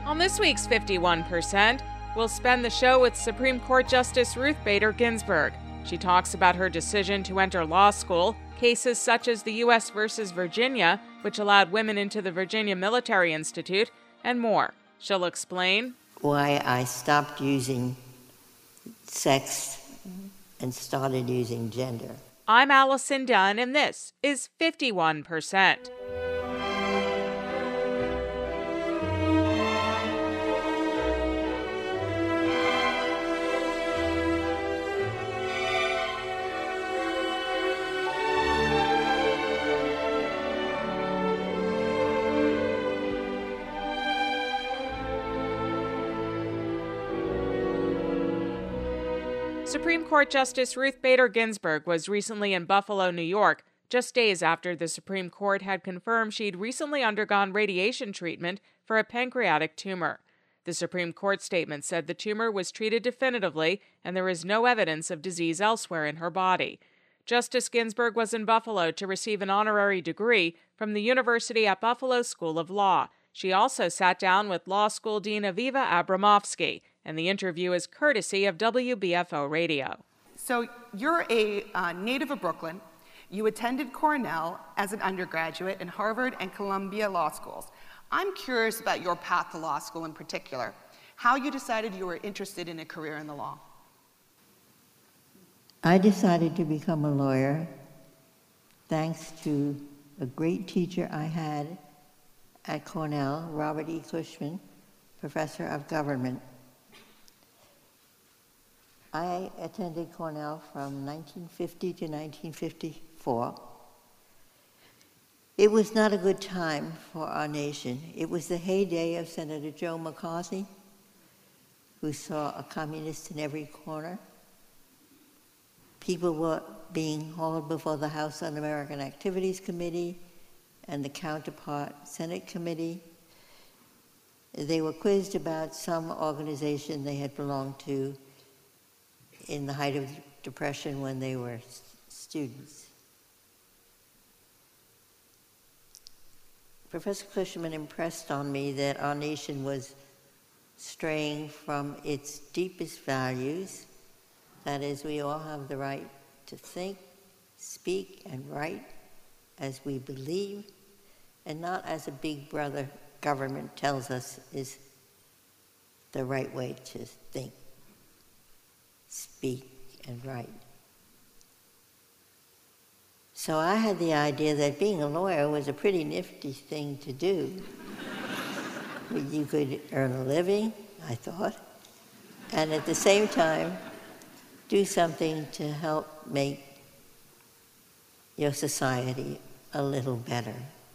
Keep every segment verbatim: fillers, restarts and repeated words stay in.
On this week's fifty-one percent, we'll spend the show with Supreme Court Justice Ruth Bader Ginsburg. She talks about her decision to enter law school, cases such as the U S versus Virginia, which allowed women into the Virginia Military Institute, and more. She'll explain why I stopped using sex and started using gender. I'm Allison Dunn, and this is fifty-one percent. Supreme Court Justice Ruth Bader Ginsburg was recently in Buffalo, New York, just days after the Supreme Court had confirmed she'd recently undergone radiation treatment for a pancreatic tumor. The Supreme Court statement said the tumor was treated definitively and there is no evidence of disease elsewhere in her body. Justice Ginsburg was in Buffalo to receive an honorary degree from the University at Buffalo School of Law. She also sat down with Law School Dean Aviva Abramovsky, and the interview is courtesy of W B F O Radio. So you're a uh, native of Brooklyn. You attended Cornell as an undergraduate and Harvard and Columbia Law Schools. I'm curious about your path to law school in particular, how you decided you were interested in a career in the law. I decided to become a lawyer thanks to a great teacher I had at Cornell, Robert E. Cushman, professor of government. I attended Cornell from nineteen fifty to nineteen fifty-four. It was not a good time for our nation. It was the heyday of Senator Joe McCarthy, who saw a communist in every corner. People were being hauled before the House Un-American Activities Committee and the counterpart Senate Committee. They were quizzed about some organization they had belonged to in the height of the Depression when they were students. Professor Cushman impressed on me that our nation was straying from its deepest values. That is, we all have the right to think, speak, and write as we believe, and not as a big brother government tells us is the right way to think, speak, and write. So I had the idea that being a lawyer was a pretty nifty thing to do. You could earn a living, I thought, and at the same time, do something to help make your society a little better.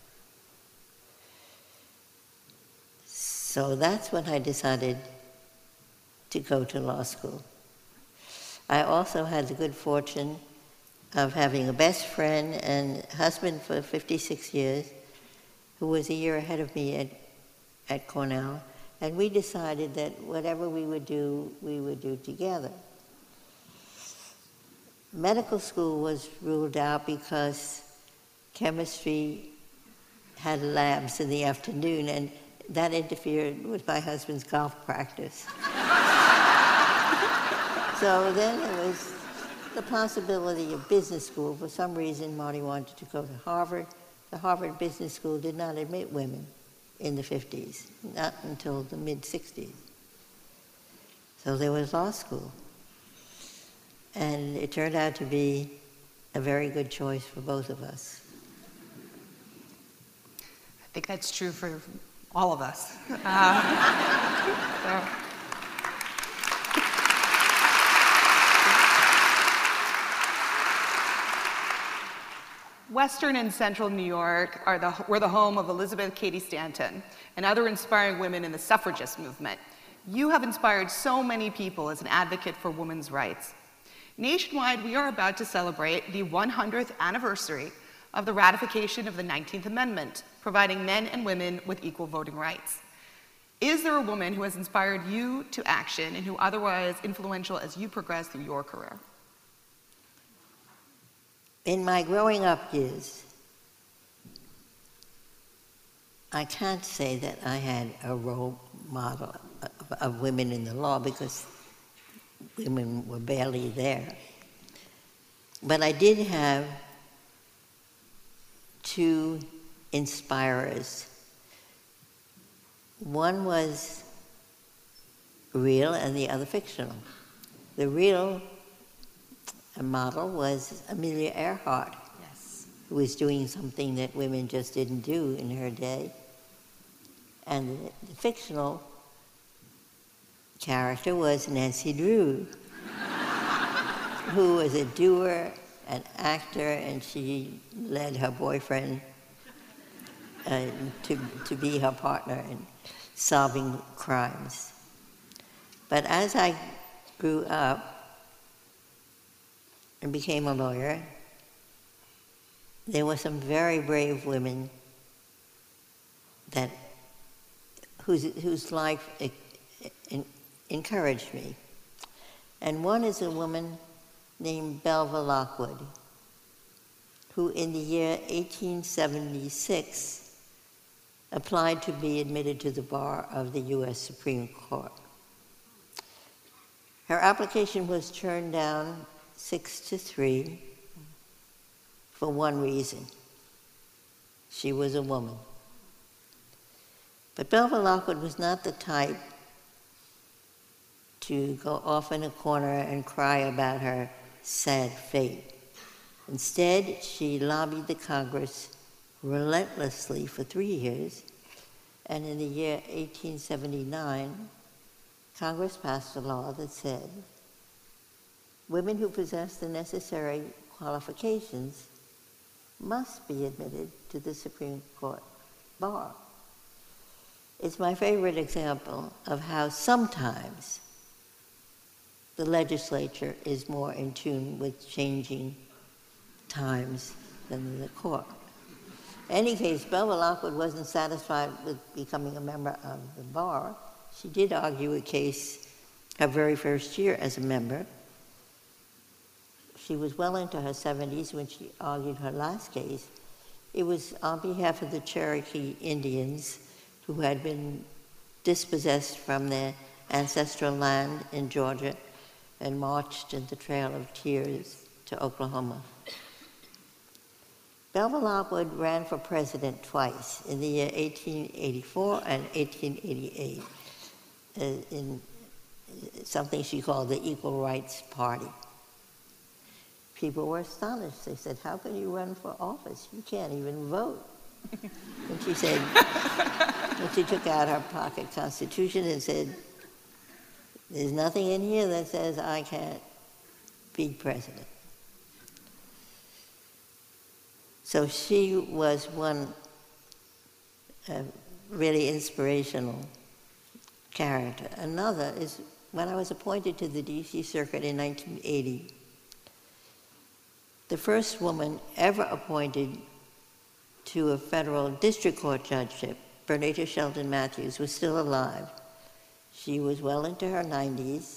So that's when I decided to go to law school. I also had the good fortune of having a best friend and husband for fifty-six years, who was a year ahead of me at, at Cornell, and we decided that whatever we would do, we would do together. Medical school was ruled out because chemistry had labs in the afternoon, and that interfered with my husband's golf practice. So then there was the possibility of business school. For some reason, Marty wanted to go to Harvard. The Harvard Business School did not admit women in the fifties, not until the mid-sixties. So there was law school. And it turned out to be a very good choice for both of us. I think that's true for all of us. Uh, so. Western and Central New York are the, were the home of Elizabeth Cady Stanton and other inspiring women in the suffragist movement. You have inspired so many people as an advocate for women's rights. Nationwide, we are about to celebrate the one hundredth anniversary of the ratification of the nineteenth Amendment, providing men and women with equal voting rights. Is there a woman who has inspired you to action and who otherwise influential as you progress through your career? In my growing up years, I can't say that I had a role model of, of women in the law because women were barely there. But I did have two inspirers. One was real and the other fictional. The real model was Amelia Earhart, Yes. who was doing something that women just didn't do in her day. And the, the fictional character was Nancy Drew, who was a doer, an actor, and she led her boyfriend uh, to, to be her partner in solving crimes. But as I grew up and became a lawyer, there were some very brave women that whose, whose life encouraged me. And one is a woman named Belva Lockwood, who in the year eighteen seventy-six applied to be admitted to the bar of the U S Supreme Court. Her application was turned down six to three for one reason. She was a woman. But Belva Lockwood was not the type to go off in a corner and cry about her sad fate. Instead, she lobbied the Congress relentlessly for three years, and in the year eighteen seventy-nine, Congress passed a law that said women who possess the necessary qualifications must be admitted to the Supreme Court bar. It's my favorite example of how sometimes the legislature is more in tune with changing times than the court. In any case, Belva Lockwood wasn't satisfied with becoming a member of the bar. She did argue a case her very first year as a member. She was well into her seventies when she argued her last case. It was on behalf of the Cherokee Indians who had been dispossessed from their ancestral land in Georgia and marched in the Trail of Tears to Oklahoma. Belva Lockwood ran for president twice, in the year eighteen eighty-four and eighteen eighty-eight, uh, in something she called the Equal Rights Party. People were astonished. They said, "How can you run for office? You can't even vote." And she said, and she took out her pocket constitution and said, "There's nothing in here that says I can't be president." So she was one uh, really inspirational character. Another is when I was appointed to the D C Circuit in nineteen eighty, the first woman ever appointed to a federal district court judgeship, Bernita Shelton Matthews, was still alive. She was well into her nineties.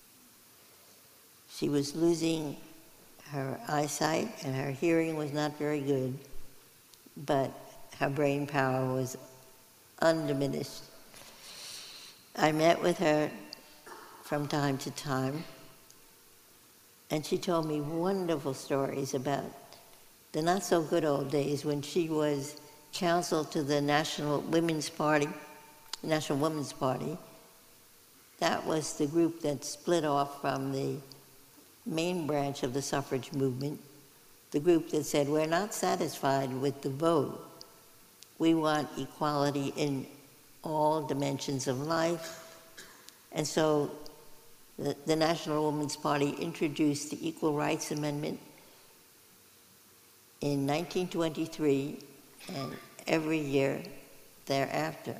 She was losing her eyesight and her hearing was not very good, but her brain power was undiminished. I met with her from time to time, and she told me wonderful stories about the not so good old days when she was counsel to the National Women's Party, National Women's Party. That was the group that split off from the main branch of the suffrage movement, the group that said, we're not satisfied with the vote. We want equality in all dimensions of life. And so the, the National Women's Party introduced the Equal Rights Amendment in nineteen twenty-three and every year thereafter.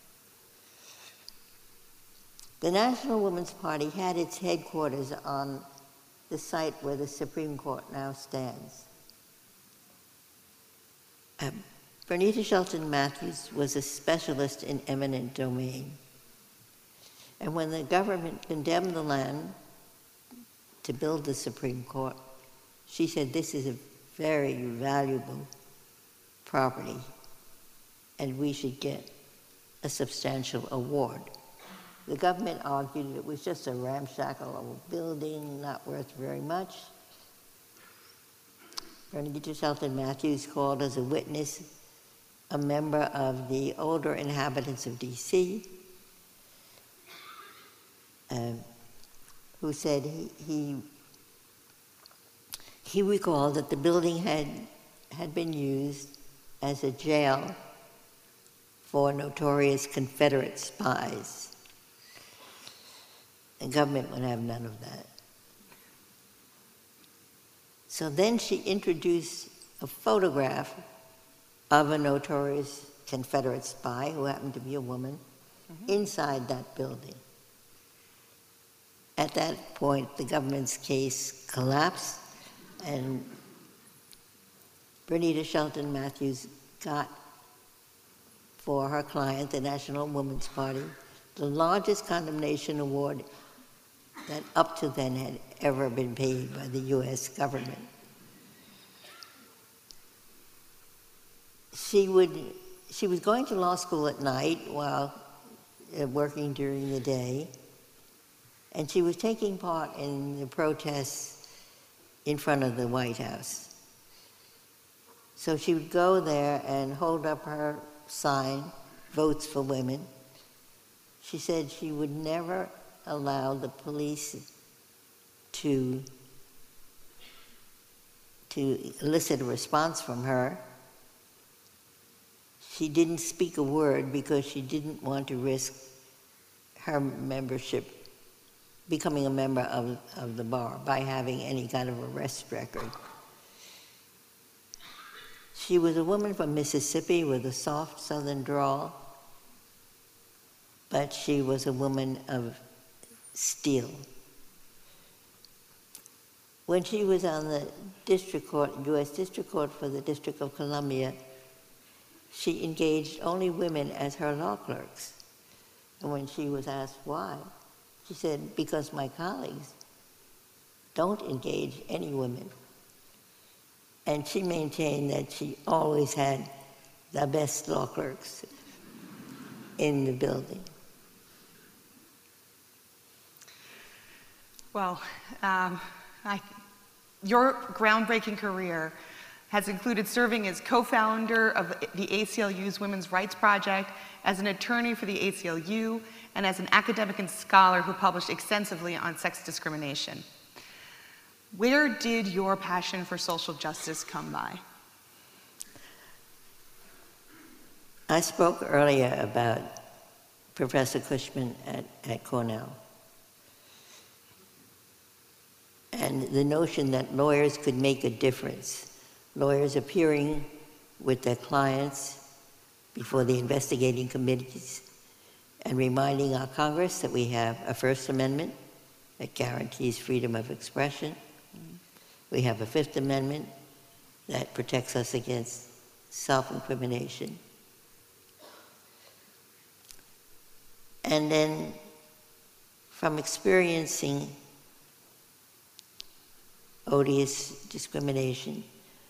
The National Women's Party had its headquarters on the site where the Supreme Court now stands. Um, Bernita Shelton Matthews was a specialist in eminent domain. And when the government condemned the land to build the Supreme Court, she said, this is a very valuable property, and we should get a substantial award. The government argued it was just a ramshackle old building, not worth very much. Bernadette Shelton Matthews called as a witness a member of the older inhabitants of D C, um, who said he, he, he recalled that the building had, had been used as a jail for notorious Confederate spies. The government would have none of that. So then she introduced a photograph of a notorious Confederate spy, who happened to be a woman, mm-hmm. inside that building. At that point, the government's case collapsed, and Bernadette Shelton Matthews got for her client, the National Woman's Party, the largest condemnation award that up to then had ever been paid by the U S government. She would, she was going to law school at night while uh, working during the day, and she was taking part in the protests in front of the White House. So she would go there and hold up her sign, Votes for Women. She said she would never allow the police to, to elicit a response from her. She didn't speak a word because she didn't want to risk her membership, becoming a member of, of the bar by having any kind of arrest record. She was a woman from Mississippi with a soft southern drawl, but she was a woman of steel. When she was on the district court, U S District Court for the District of Columbia, she engaged only women as her law clerks. And when she was asked why, she said, because my colleagues don't engage any women. And she maintained that she always had the best law clerks in the building. Well, um, I, your groundbreaking career has included serving as co-founder of the A C L U's Women's Rights Project, as an attorney for the A C L U, and as an academic and scholar who published extensively on sex discrimination. Where did your passion for social justice come by? I spoke earlier about Professor Cushman at, at Cornell, and the notion that lawyers could make a difference. Lawyers appearing with their clients before the investigating committees and reminding our Congress that we have a First Amendment that guarantees freedom of expression. We have a Fifth Amendment that protects us against self-incrimination. And then from experiencing odious discrimination,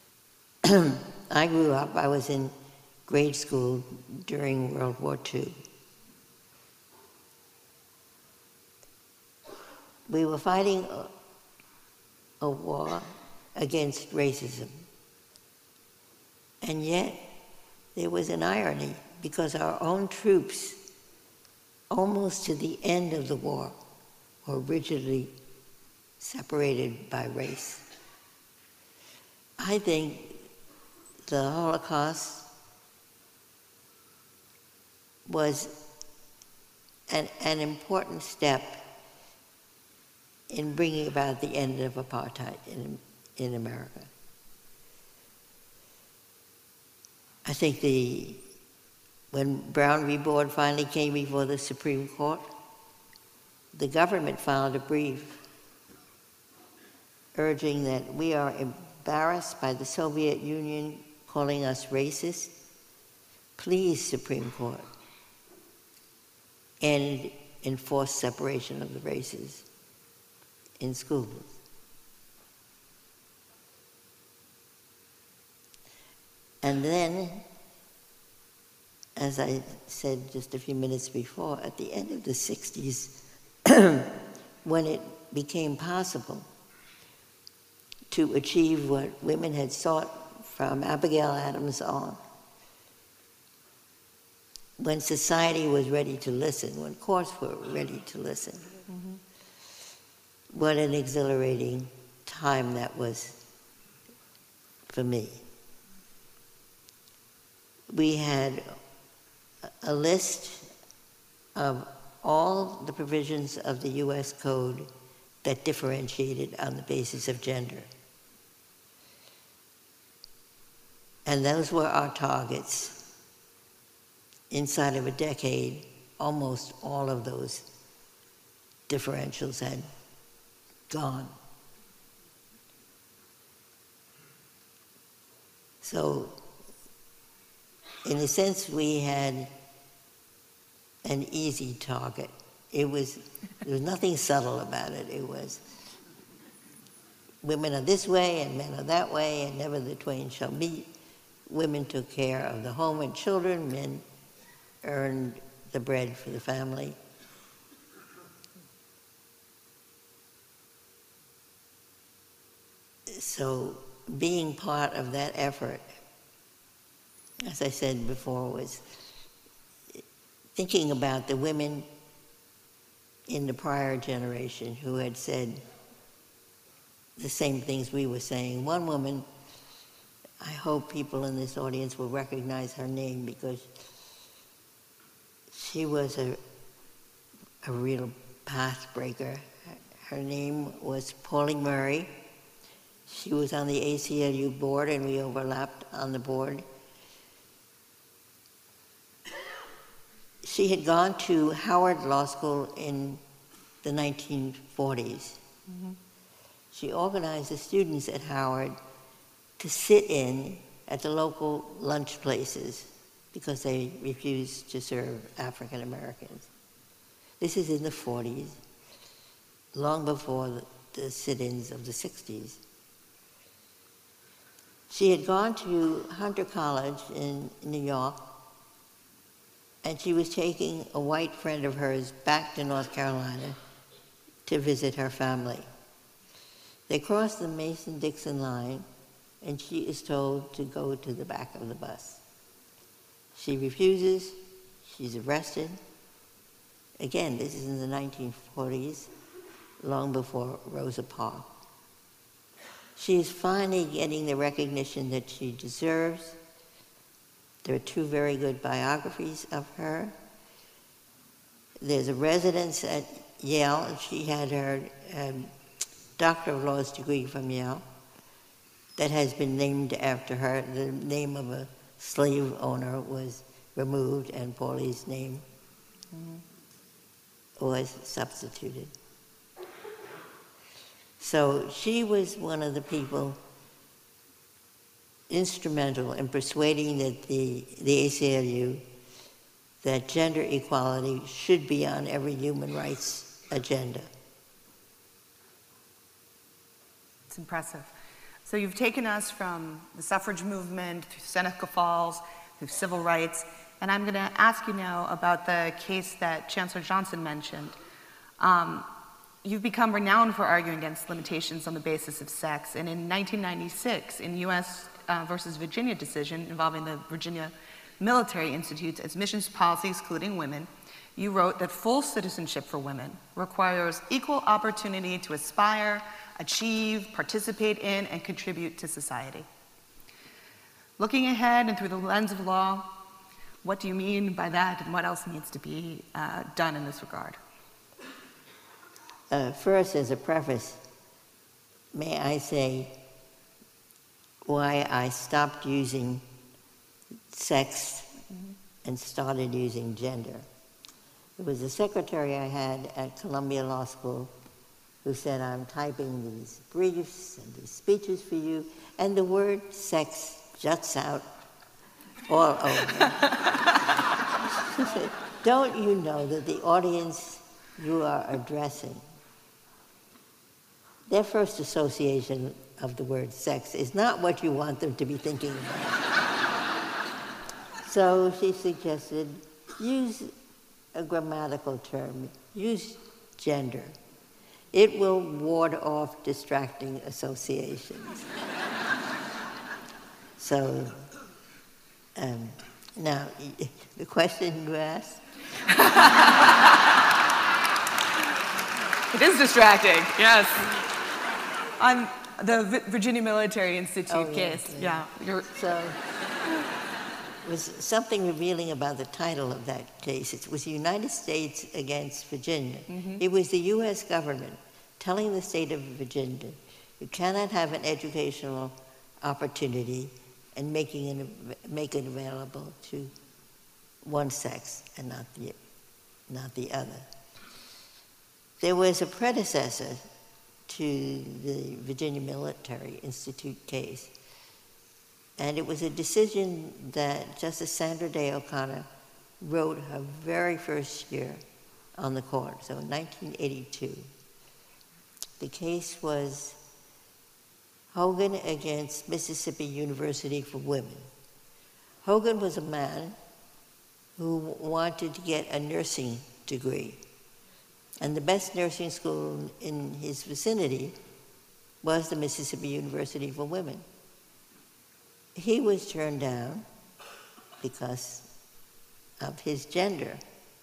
I grew up, I was in grade school during World War Two. We were fighting a, a war against racism. And yet, there was an irony, because our own troops, almost to the end of the war, were rigidly separated by race. I think the Holocaust was an, an important step in bringing about the end of apartheid in, in America. I think the, when Brown v. Board finally came before the Supreme Court, the government filed a brief urging that we are embarrassed by the Soviet Union calling us racist. Please, Supreme Court, end enforced separation of the races in schools. And then as I said just a few minutes before, at the end of the sixties, when it became possible to achieve what women had sought from Abigail Adams on, when society was ready to listen, when courts were ready to listen, mm-hmm. what an exhilarating time that was for me. We had a list of all the provisions of the U S Code that differentiated on the basis of gender. And those were our targets. Inside of a decade, almost all of those differentials had gone. So, in a sense, we had an easy target. It was, there was nothing subtle about it. It was, women are this way and men are that way, and never the twain shall meet. Women took care of the home and children, men earned the bread for the family. So being part of that effort, as I said before, was thinking about the women in the prior generation who had said the same things we were saying. One woman, I hope people in this audience will recognize her name because she was a, a real path breaker. Her name was Pauline Murray. She was on the A C L U board and we overlapped on the board. She had gone to Howard Law School in the nineteen forties. Mm-hmm. She organized the students at Howard to sit in at the local lunch places because they refused to serve African Americans. This is in the forties, long before the, the sit-ins of the sixties. She had gone to Hunter College in New York, and she was taking a white friend of hers back to North Carolina to visit her family. They crossed the Mason-Dixon line, and she is told to go to the back of the bus. She refuses, she's arrested. Again, this is in the nineteen forties, long before Rosa Parks. She is finally getting the recognition that she deserves. There are two very good biographies of her. There's a residence at Yale, and she had her um, Doctor of Laws degree from Yale that has been named after her. The name of a slave owner was removed, and Paulie's name mm-hmm. was substituted. So she was one of the people instrumental in persuading that the, the A C L U that gender equality should be on every human rights agenda. It's impressive. So you've taken us from the suffrage movement through Seneca Falls, through civil rights, and I'm going to ask you now about the case that Chancellor Johnson mentioned. Um, You've become renowned for arguing against limitations on the basis of sex, and in nineteen ninety-six, in U S uh, versus Virginia decision involving the Virginia Military Institute's admissions policy excluding women, you wrote that full citizenship for women requires equal opportunity to aspire, achieve, participate in, and contribute to society. Looking ahead and through the lens of law, what do you mean by that, and what else needs to be uh, done in this regard? Uh, first, as a preface, may I say why I stopped using sex mm-hmm. and started using gender. It was a secretary I had at Columbia Law School who said, I'm typing these briefs and these speeches for you, and the word sex juts out all over. She said, don't you know that the audience you are addressing, their first association of the word sex is not what you want them to be thinking about. So she suggested, use a grammatical term, use gender. It will ward off distracting associations. So, um, now, the question you asked? It is distracting, yes. On the V- Virginia Military Institute Oh, case, yes, yeah. yeah. You're, So, was something revealing about the title of that case. It was the United States against Virginia. Mm-hmm. It was the U S government telling the state of Virginia, you cannot have an educational opportunity and making it, make it available to one sex and not the, not the other. There was a predecessor to the Virginia Military Institute case, and it was a decision that Justice Sandra Day O'Connor wrote her very first year on the court, so in nineteen eighty-two. The case was Hogan against Mississippi University for Women. Hogan was a man who wanted to get a nursing degree, and the best nursing school in his vicinity was the Mississippi University for Women. He was turned down because of his gender.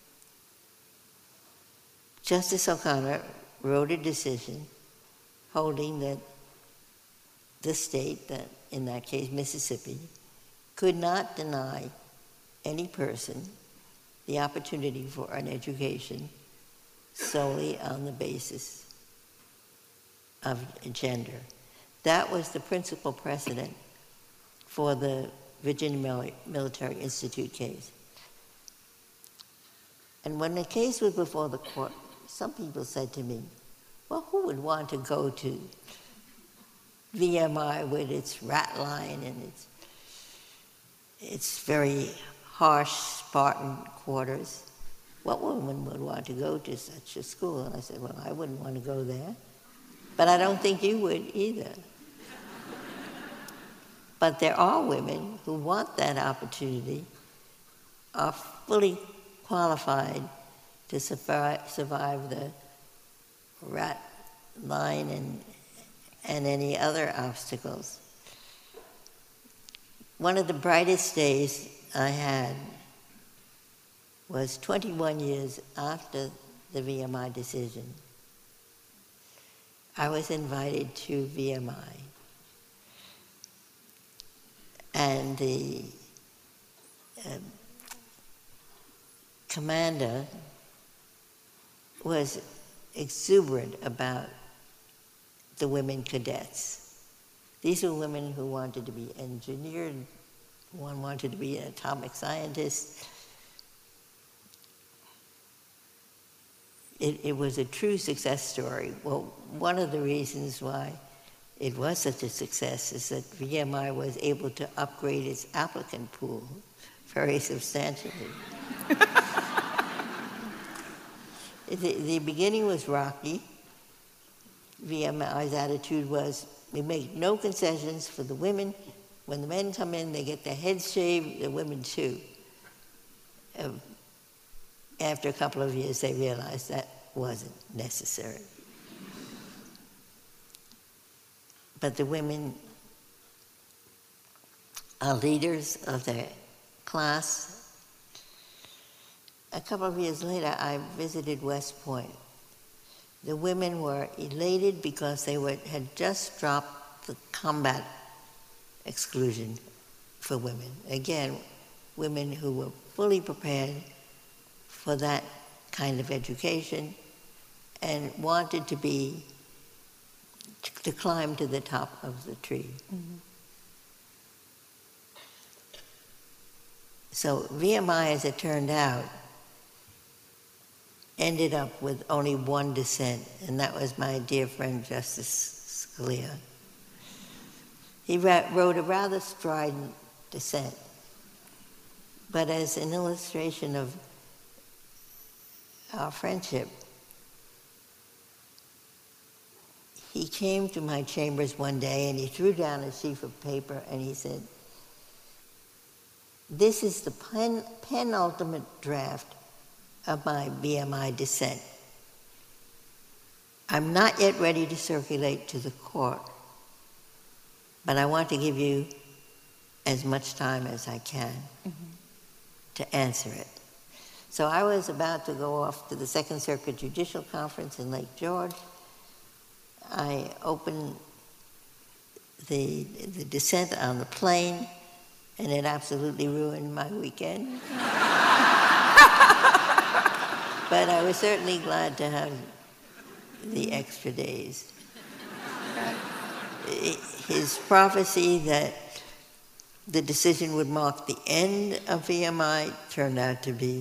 Justice O'Connor wrote a decision holding that the state, that in that case Mississippi, could not deny any person the opportunity for an education solely on the basis of gender. That was the principal precedent for the Virginia Military Institute case. And when the case was before the court, some people said to me, well, who would want to go to V M I with its rat line and its, its very harsh Spartan quarters? What woman would want to go to such a school? And I said, well, I wouldn't want to go there. But I don't think you would either. But there are women who want that opportunity, are fully qualified to survive, survive the rat line and, and any other obstacles. One of the brightest days I had was twenty-one years after the V M I decision. I was invited to V M I. And the um, commander was exuberant about the women cadets. These were women who wanted to be engineered, one wanted to be an atomic scientist. It, it was a true success story. Well, one of the reasons why it was such a success is that V M I was able to upgrade its applicant pool very substantially. the, the beginning was rocky. V M I's attitude was, we make no concessions for the women. When the men come in, they get their heads shaved, the women too. Uh, after a couple of years, they realized that wasn't necessary. But the women are leaders of their class. A couple of years later, I visited West Point. The women were elated because they were, had just dropped the combat exclusion for women. Again, women who were fully prepared for that kind of education and wanted to be to climb to the top of the tree. Mm-hmm. So V M I, as it turned out, ended up with only one dissent, and that was my dear friend Justice Scalia. He wrote a rather strident dissent, but as an illustration of our friendship, he came to my chambers one day and he threw down a sheaf of paper and he said, this is the pen, penultimate draft of my B M I dissent. I'm not yet ready to circulate to the court, but I want to give you as much time as I can mm-hmm. to answer it. So I was about to go off to the Second Circuit Judicial Conference in Lake George. I opened the, the dissent on the plane, and it absolutely ruined my weekend. But I was certainly glad to have the extra days. His prophecy that the decision would mark the end of V M I turned out to be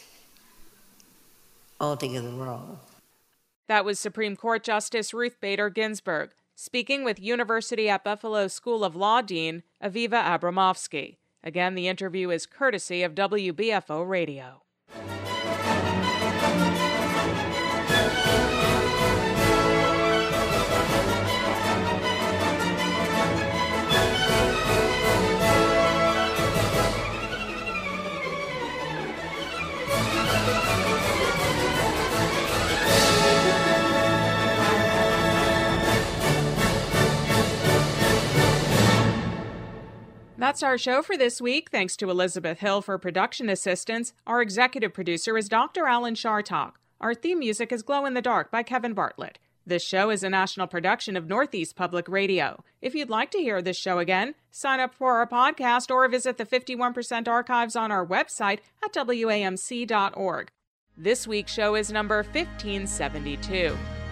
altogether wrong. That was Supreme Court Justice Ruth Bader Ginsburg, speaking with University at Buffalo School of Law Dean Aviva Abramovsky. Again, the interview is courtesy of W B F O Radio. That's our show for this week. Thanks to Elizabeth Hill for production assistance. Our executive producer is Doctor Alan Shartok. Our theme music is Glow in the Dark by Kevin Bartlett. This show is a national production of Northeast Public Radio. If you'd like to hear this show again, sign up for our podcast or visit the fifty-one percent archives on our website at W A M C dot org. This week's show is number fifteen seventy-two.